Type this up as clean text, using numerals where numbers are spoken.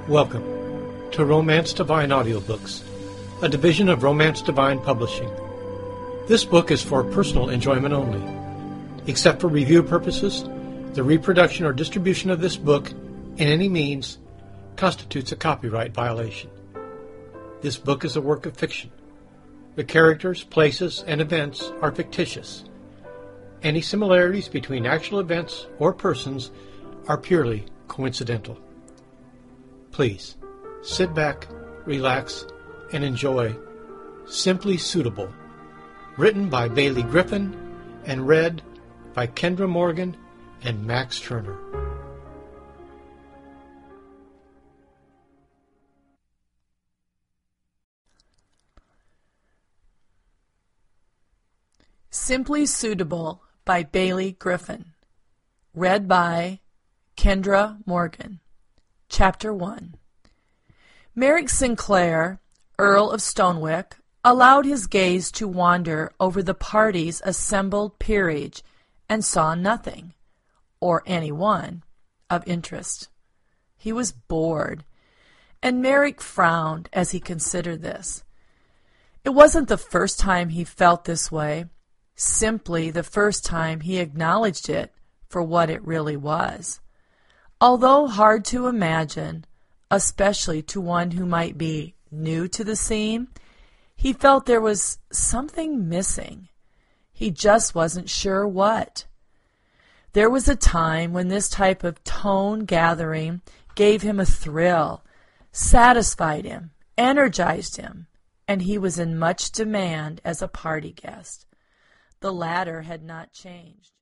Welcome to Romance Divine Audiobooks, a division of Romance Divine Publishing. This book is for personal enjoyment only. Except for review purposes, the reproduction or distribution of this book in any means constitutes a copyright violation. This book is a work of fiction. The characters, places, and events are fictitious. Any similarities between actual events or persons are purely coincidental. Please, sit back, relax, and enjoy Simply Suitable, written by Bailey Griffin and read by Kendra Morgan and Max Turner. Simply Suitable by Bailey Griffin, read by Kendra Morgan. Chapter 1. Merrick Sinclair, Earl of Stonewick, allowed his gaze to wander over the party's assembled peerage and saw nothing, or anyone, of interest. He was bored, and Merrick frowned as he considered this. It wasn't the first time he felt this way, simply the first time he acknowledged it for what it really was. Although hard to imagine, especially to one who might be new to the scene, he felt there was something missing. He just wasn't sure what. There was a time when this type of tone gathering gave him a thrill, satisfied him, energized him, and he was in much demand as a party guest. The latter had not changed.